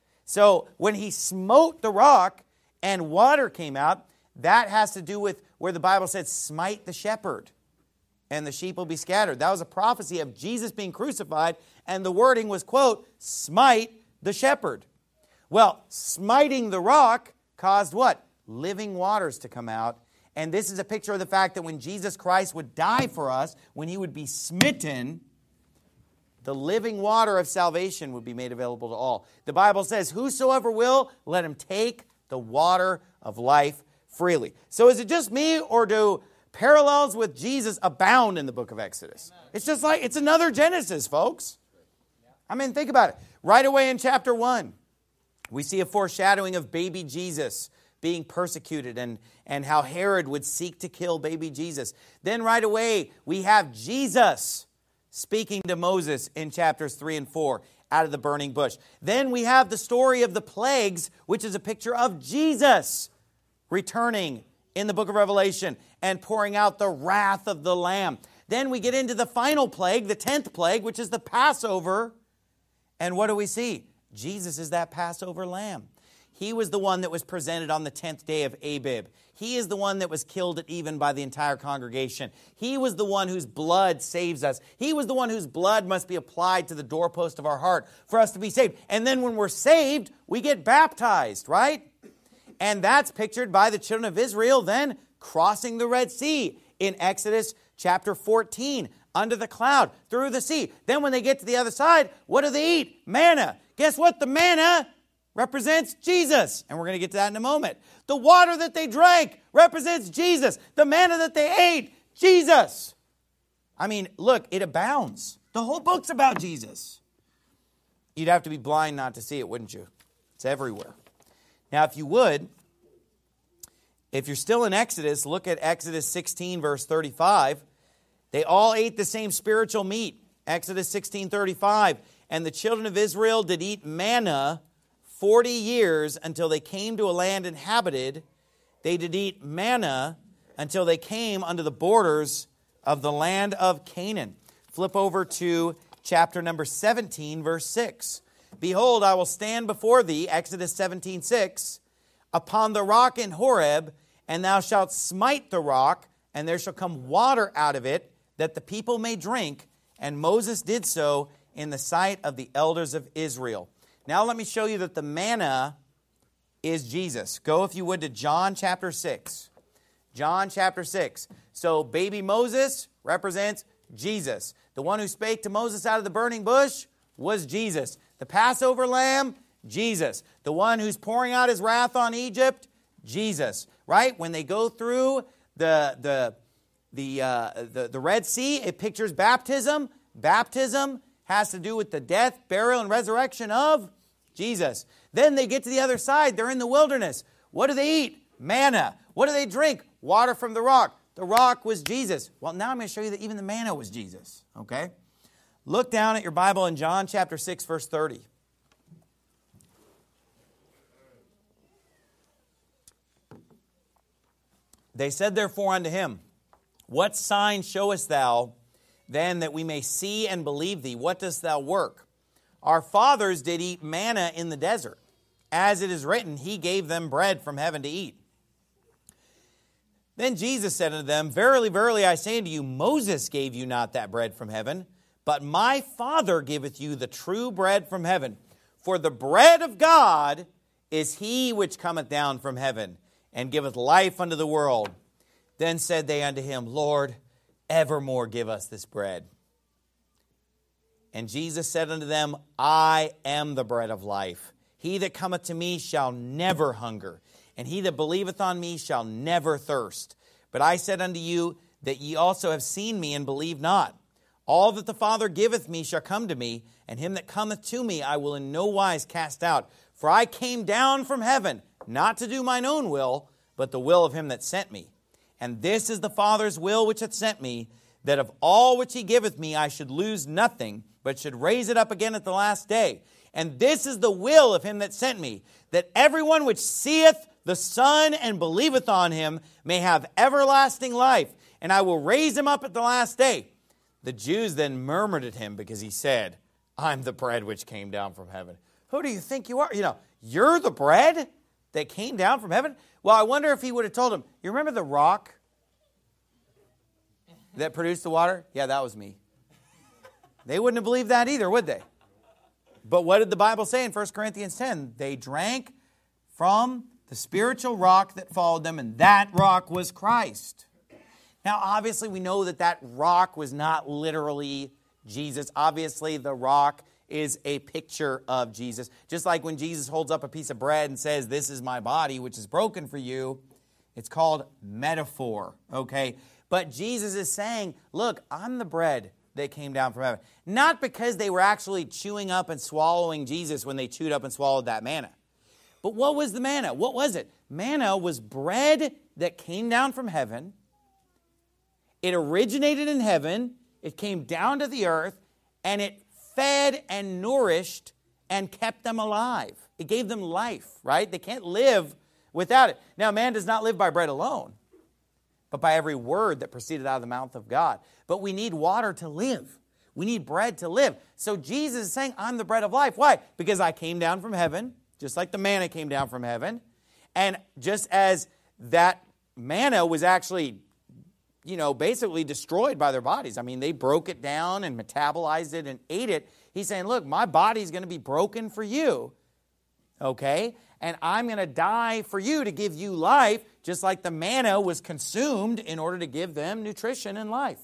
So when He smote the rock and water came out, that has to do with where the Bible said, "Smite the shepherd, and the sheep will be scattered." That was a prophecy of Jesus being crucified, and the wording was, quote, "Smite the shepherd." Well, smiting the rock caused what? Living waters to come out. And this is a picture of the fact that when Jesus Christ would die for us, when He would be smitten, the living water of salvation would be made available to all. The Bible says, "Whosoever will, let him take the water of life freely." So is it just me, or do parallels with Jesus abound in the book of Exodus? It's just like, it's another Genesis, folks. I mean, think about it. Right away in chapter one, we see a foreshadowing of baby Jesus being persecuted, and, and how Herod would seek to kill baby Jesus. Then right away, we have Jesus speaking to Moses in chapters three and four out of the burning bush. Then we have the story of the plagues, which is a picture of Jesus returning in the book of Revelation and pouring out the wrath of the Lamb. Then we get into the final plague, the tenth plague, which is the Passover. And what do we see? Jesus is that Passover lamb. He was the one that was presented on the tenth day of Abib. He is the one that was killed at even by the entire congregation. He was the one whose blood saves us. He was the one whose blood must be applied to the doorpost of our heart for us to be saved. And then when we're saved, we get baptized, right? And that's pictured by the children of Israel then crossing the Red Sea in Exodus chapter fourteen, under the cloud, through the sea. Then when they get to the other side, what do they eat? Manna. Guess what? The manna represents Jesus. And we're going to get to that in a moment. The water that they drank represents Jesus. The manna that they ate, Jesus. I mean, look, it abounds. The whole book's about Jesus. You'd have to be blind not to see it, wouldn't you? It's everywhere. Now, if you would, if you're still in Exodus, look at Exodus sixteen, verse thirty-five. They all ate the same spiritual meat. Exodus sixteen thirty-five. And the children of Israel did eat manna forty years until they came to a land inhabited. They did eat manna until they came unto the borders of the land of Canaan. Flip over to chapter number seventeen, verse six. Behold, I will stand before thee, Exodus seventeen, six, upon the rock in Horeb, and thou shalt smite the rock, and there shall come water out of it, that the people may drink. And Moses did so in the sight of the elders of Israel. Now let me show you that the manna is Jesus. Go, if you would, to John chapter six. John chapter six. So baby Moses represents Jesus. The one who spake to Moses out of the burning bush was Jesus. The Passover lamb, Jesus. The one who's pouring out his wrath on Egypt, Jesus. Right? When they go through the, the, the, uh, the, the Red Sea, it pictures baptism. Baptism has to do with the death, burial, and resurrection of Jesus. Then they get to the other side. They're in the wilderness. What do they eat? Manna. What do they drink? Water from the rock. The rock was Jesus. Well, now I'm going to show you that even the manna was Jesus. Okay? Look down at your Bible in John chapter six, verse thirty. They said therefore unto him, What sign showest thou then that we may see and believe thee? What dost thou work? Our fathers did eat manna in the desert. As it is written, He gave them bread from heaven to eat. Then Jesus said unto them, Verily, verily, I say unto you, Moses gave you not that bread from heaven, but my Father giveth you the true bread from heaven. For the bread of God is He which cometh down from heaven, and giveth life unto the world. Then said they unto him, Lord, evermore give us this bread. And Jesus said unto them, I am the bread of life. He that cometh to me shall never hunger, and he that believeth on me shall never thirst. But I said unto you that ye also have seen me and believe not. All that the Father giveth me shall come to me, and him that cometh to me I will in no wise cast out. For I came down from heaven, not to do mine own will, but the will of him that sent me. And this is the Father's will which hath sent me, that of all which he giveth me I should lose nothing, but should raise it up again at the last day. And this is the will of him that sent me, that everyone which seeth the Son and believeth on him may have everlasting life, and I will raise him up at the last day. The Jews then murmured at him because he said, I'm the bread which came down from heaven. Who do you think you are? You know, you're the bread that came down from heaven? Well, I wonder if he would have told him, you remember the rock that produced the water? Yeah, that was me. They wouldn't have believed that either, would they? But what did the Bible say in First Corinthians ten? They drank from the spiritual rock that followed them, and that rock was Christ. Now, obviously, we know that that rock was not literally Jesus. Obviously, the rock is a picture of Jesus. Just like when Jesus holds up a piece of bread and says, this is my body, which is broken for you, it's called metaphor, okay? But Jesus is saying, look, I'm the bread that came down from heaven. Not because they were actually chewing up and swallowing Jesus when they chewed up and swallowed that manna. But what was the manna? What was it? Manna was bread that came down from heaven. It originated in heaven. It came down to the earth, and it fed and nourished and kept them alive. It gave them life, right? They can't live without it. Now, man does not live by bread alone, but by every word that proceeded out of the mouth of God. But we need water to live. We need bread to live. So Jesus is saying, I'm the bread of life. Why? Because I came down from heaven, just like the manna came down from heaven. And just as that manna was actually, you know, basically destroyed by their bodies. I mean, they broke it down and metabolized it and ate it. He's saying, look, my body's going to be broken for you, okay? And I'm going to die for you to give you life, just like the manna was consumed in order to give them nutrition and life.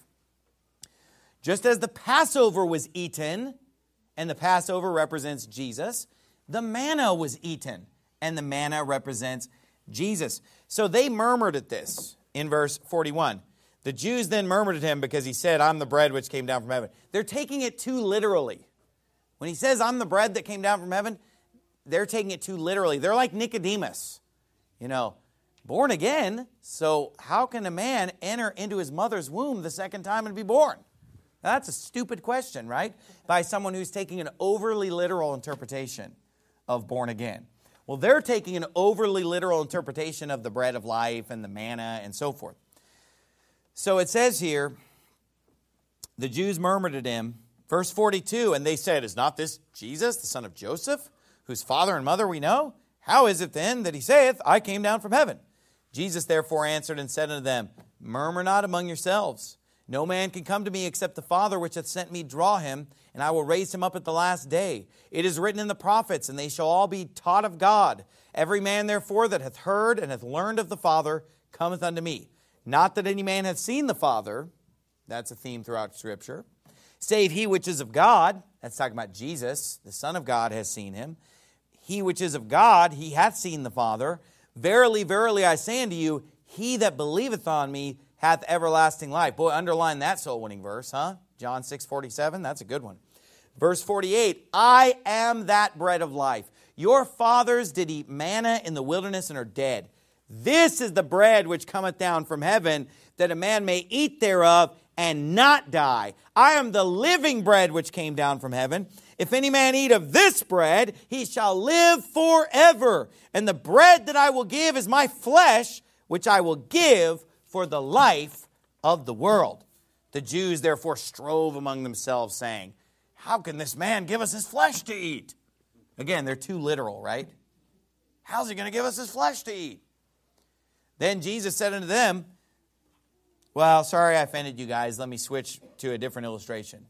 Just as the Passover was eaten, and the Passover represents Jesus, the manna was eaten, and the manna represents Jesus. So they murmured at this in verse forty-one. The Jews then murmured at him because he said, I'm the bread which came down from heaven. They're taking it too literally. When he says, I'm the bread that came down from heaven, they're taking it too literally. They're like Nicodemus, you know, born again. So how can a man enter into his mother's womb the second time and be born? Now, that's a stupid question, right? By someone who's taking an overly literal interpretation of born again. Well, they're taking an overly literal interpretation of the bread of life and the manna and so forth. So it says here, the Jews murmured at him. Verse forty-two, and they said, is not this Jesus, the son of Joseph, whose father and mother we know? How is it then that he saith, I came down from heaven? Jesus therefore answered and said unto them, murmur not among yourselves. No man can come to me except the Father which hath sent me draw him, and I will raise him up at the last day. It is written in the prophets, and they shall all be taught of God. Every man therefore that hath heard and hath learned of the Father cometh unto me. Not that any man hath seen the Father, that's a theme throughout Scripture, save he which is of God, that's talking about Jesus, the Son of God has seen him. He which is of God, he hath seen the Father. Verily, verily, I say unto you, he that believeth on me hath everlasting life. Boy, underline that soul-winning verse, huh? John six forty-seven, that's a good one. Verse forty-eight, I am that bread of life. Your fathers did eat manna in the wilderness and are dead. This is the bread which cometh down from heaven, that a man may eat thereof and not die. I am the living bread which came down from heaven. If any man eat of this bread, he shall live forever. And the bread that I will give is my flesh, which I will give for the life of the world. The Jews therefore strove among themselves, saying, how can this man give us his flesh to eat? Again, they're too literal, right? How's he going to give us his flesh to eat? Then Jesus said unto them, well, sorry I offended you guys. Let me switch to a different illustration.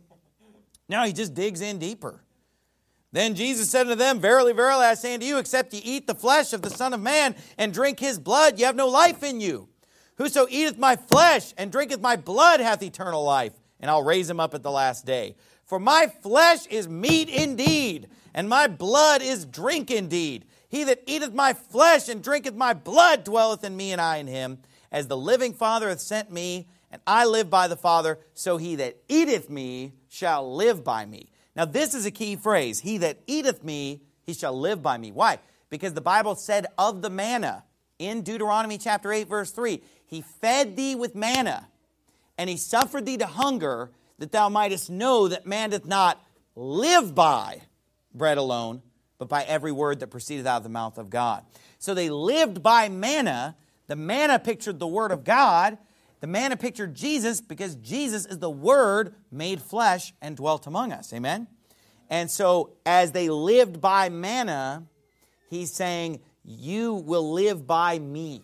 Now he just digs in deeper. Then Jesus said unto them, verily, verily, I say unto you, except ye eat the flesh of the Son of Man and drink his blood, ye have no life in you. Whoso eateth my flesh and drinketh my blood hath eternal life, and I'll raise him up at the last day. For my flesh is meat indeed, and my blood is drink indeed. He that eateth my flesh and drinketh my blood dwelleth in me, and I in him. As the living Father hath sent me, and I live by the Father, so he that eateth me shall live by me. Now this is a key phrase. He that eateth me, he shall live by me. Why? Because the Bible said of the manna in Deuteronomy chapter eight, verse three, he fed thee with manna, and he suffered thee to hunger, that thou mightest know that man doth not live by bread alone, but by every word that proceedeth out of the mouth of God. So they lived by manna. The manna pictured the Word of God. The manna pictured Jesus, because Jesus is the Word made flesh and dwelt among us. Amen? And so as they lived by manna, he's saying, you will live by me.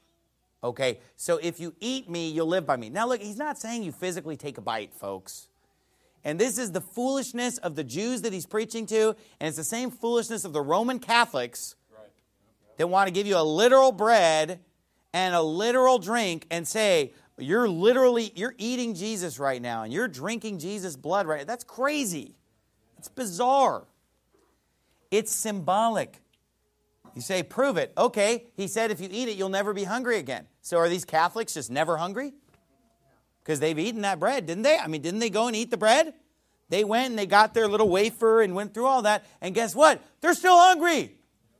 Okay, so if you eat me, you'll live by me. Now look, he's not saying you physically take a bite, folks. And this is the foolishness of the Jews that he's preaching to, and it's the same foolishness of the Roman Catholics that want to give you a literal bread and a literal drink and say, you're literally, you're eating Jesus right now, and you're drinking Jesus' blood right now. That's crazy. It's bizarre. It's symbolic. You say, prove it. Okay, he said if you eat it, you'll never be hungry again. So are these Catholics just never hungry? Because they've eaten that bread, didn't they? I mean, didn't they go and eat the bread? They went and they got their little wafer and went through all that. And guess what? They're still hungry.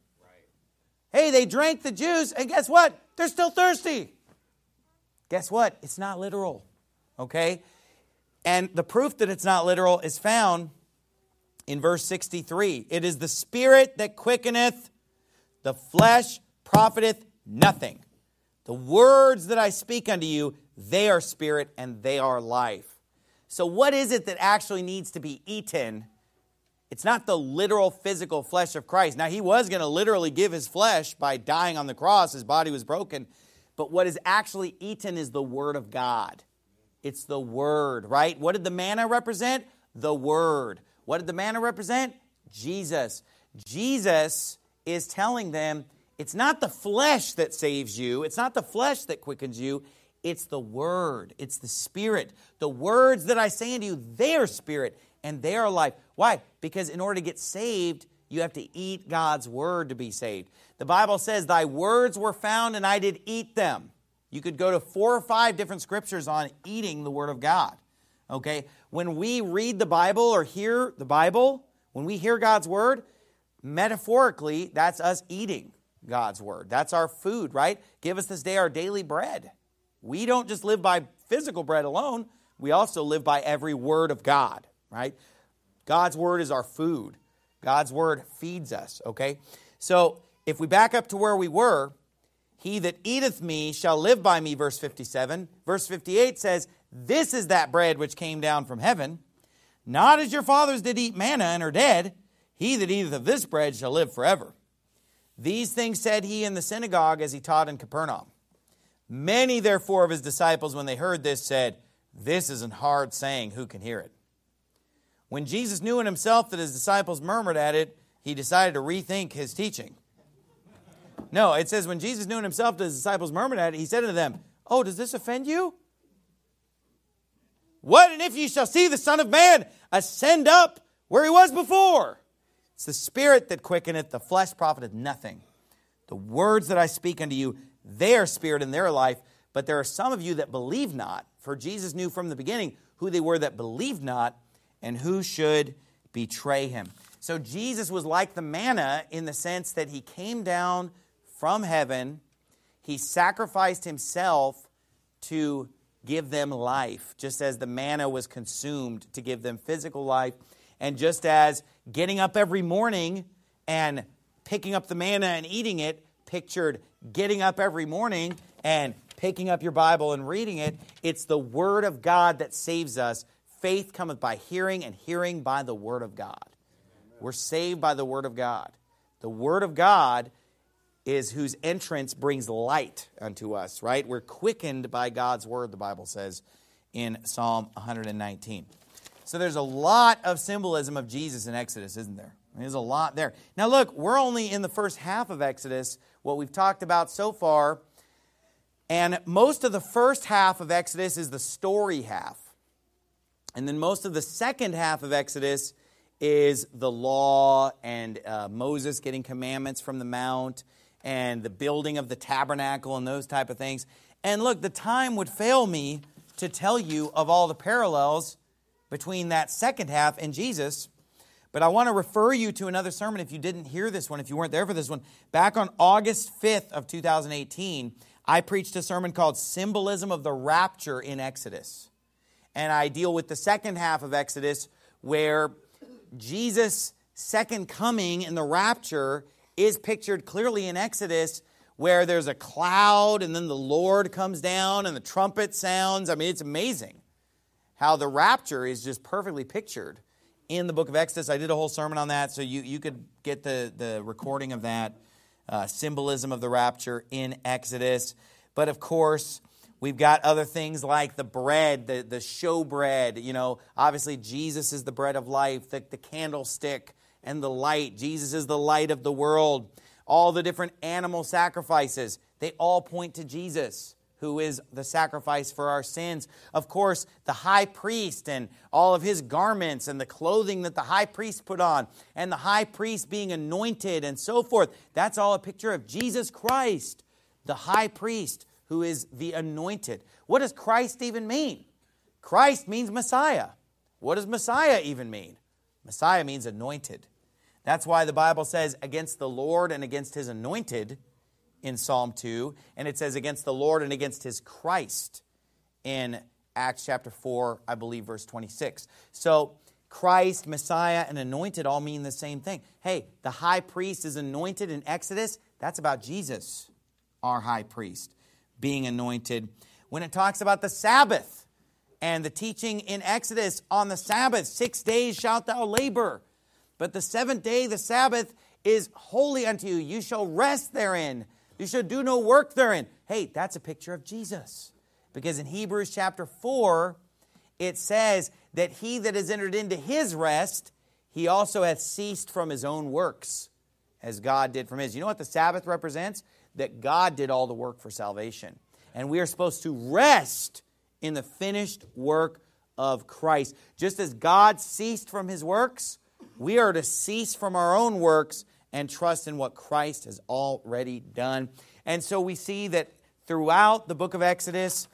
Hey, they drank the juice, and guess what? They're still thirsty. Guess what? It's not literal. Okay? And the proof that it's not literal is found in verse sixty-three. It is the Spirit that quickeneth, the flesh profiteth nothing. The words that I speak unto you, they are spirit and they are life. So what is it that actually needs to be eaten? It's not the literal physical flesh of Christ. Now, he was going to literally give his flesh by dying on the cross. His body was broken. But what is actually eaten is the Word of God. It's the Word, right? What did the manna represent? The Word. What did the manna represent? Jesus. Jesus is telling them, it's not the flesh that saves you. It's not the flesh that quickens you. It's the Word. It's the Spirit. The words that I say unto you, they are spirit and they are life. Why? Because in order to get saved, you have to eat God's Word to be saved. The Bible says, thy words were found and I did eat them. You could go to four or five different scriptures on eating the Word of God. Okay? When we read the Bible or hear the Bible, when we hear God's Word, metaphorically, that's us eating God's Word. That's our food, right? Give us this day our daily bread. We don't just live by physical bread alone. We also live by every word of God, right? God's Word is our food. God's Word feeds us, okay? So if we back up to where we were, He that eateth me shall live by me, verse fifty-seven. Verse fifty-eight says, this is that bread which came down from heaven. Not as your fathers did eat manna and are dead. He that eateth of this bread shall live forever. These things said he in the synagogue as he taught in Capernaum. Many therefore of his disciples, when they heard this, said, this is an hard saying, who can hear it? When Jesus knew in himself that his disciples murmured at it, he decided to rethink his teaching. No, it says when Jesus knew in himself that his disciples murmured at it, he said unto them, oh, does this offend you? What, and if ye shall see the Son of Man ascend up where he was before? It's the Spirit that quickeneth, the flesh profiteth nothing. The words that I speak unto you, they are spirit and their life, but there are some of you that believe not. For Jesus knew from the beginning who they were that believed not, and who should betray him. So Jesus was like the manna in the sense that he came down from heaven. He sacrificed himself to give them life, just as the manna was consumed to give them physical life. And just as getting up every morning and picking up the manna and eating it pictured getting up every morning and picking up your Bible and reading it, it's the Word of God that saves us. Faith cometh by hearing, and hearing by the Word of God. We're saved by the Word of God. The Word of God is whose entrance brings light unto us, right? We're quickened by God's Word, the Bible says in Psalm one nineteen. So there's a lot of symbolism of Jesus in Exodus, isn't there? There's a lot there. Now look, we're only in the first half of Exodus, what we've talked about so far, and most of the first half of Exodus is the story half. And then most of the second half of Exodus is the law and uh, Moses getting commandments from the mount and the building of the tabernacle and those type of things. And look, the time would fail me to tell you of all the parallels between that second half and Jesus. But I want to refer you to another sermon if you didn't hear this one, if you weren't there for this one. Back on August fifth of two thousand eighteen, I preached a sermon called Symbolism of the Rapture in Exodus. And I deal with the second half of Exodus where Jesus' second coming in the rapture is pictured clearly in Exodus, where there's a cloud and then the Lord comes down and the trumpet sounds. I mean, it's amazing how the rapture is just perfectly pictured in the book of Exodus. I did a whole sermon on that, so you, you could get the, the recording of that, uh, symbolism of the rapture in Exodus. But of course, we've got other things like the bread, the, the show bread. You know, obviously Jesus is the bread of life, the, the candlestick and the light. Jesus is the light of the world. All the different animal sacrifices, they all point to Jesus, who is the sacrifice for our sins. Of course, the high priest and all of his garments and the clothing that the high priest put on and the high priest being anointed and so forth. That's all a picture of Jesus Christ, the high priest who is the anointed. What does Christ even mean? Christ means Messiah. What does Messiah even mean? Messiah means anointed. That's why the Bible says against the Lord and against his anointed in Psalm two, and it says against the Lord and against his Christ in Acts chapter four, I believe, verse twenty-six. So Christ, Messiah, and anointed all mean the same thing. Hey, the high priest is anointed in Exodus. That's about Jesus, our high priest, being anointed. When it talks about the Sabbath and the teaching in Exodus on the Sabbath, six days shalt thou labor, but the seventh day, the Sabbath, is holy unto you. You shall rest therein. You shall do no work therein. Hey, that's a picture of Jesus. Because in Hebrews chapter four, it says that he that has entered into his rest, he also hath ceased from his own works, as God did from his. You know what the Sabbath represents? That God did all the work for salvation. And we are supposed to rest in the finished work of Christ. Just as God ceased from his works, we are to cease from our own works and trust in what Christ has already done. And so we see that throughout the book of Exodus,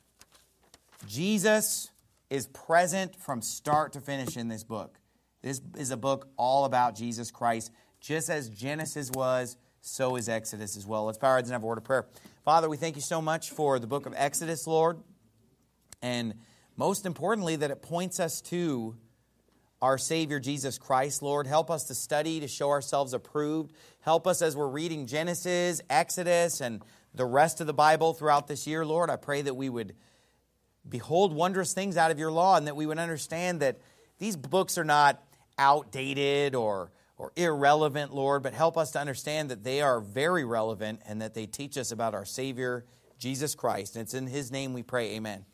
Jesus is present from start to finish in this book. This is a book all about Jesus Christ. Just as Genesis was, so is Exodus as well. Let's bow our heads and have a word of prayer. Father, we thank you so much for the book of Exodus, Lord. And most importantly, that it points us to our Savior, Jesus Christ, Lord. Help us to study, to show ourselves approved. Help us as we're reading Genesis, Exodus, and the rest of the Bible throughout this year, Lord. I pray that we would behold wondrous things out of your law, and that we would understand that these books are not outdated or, or irrelevant, Lord, but help us to understand that they are very relevant and that they teach us about our Savior, Jesus Christ. And it's in his name we pray, amen.